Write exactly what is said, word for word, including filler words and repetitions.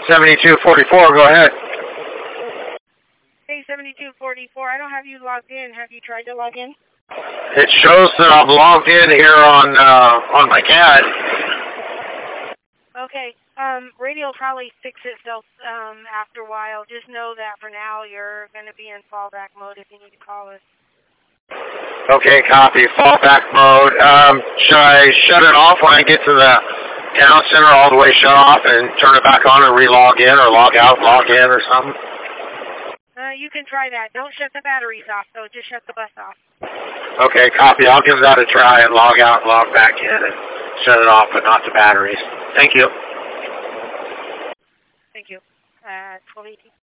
seventy-two forty-four, go ahead. Hey, seventy-two forty-four, I don't have you logged in. Have you tried to log in? It shows that I'm logged in here on uh, on my C A D. Okay, um, radio will probably fix itself um, after a while. Just know that for now you're going to be in fallback mode if you need to call us. Okay, copy. Fallback mode. Um, should I shut it off when I get to the town center all the way shut off and turn it back on and re-log in or log out, log in or something? Uh, you can try that. Don't shut the batteries off, though. Just shut the bus off. Okay, copy. I'll give that a try and log out and log back in and shut it off, but not the batteries. Thank you. Thank you. Uh, twelve eighteen.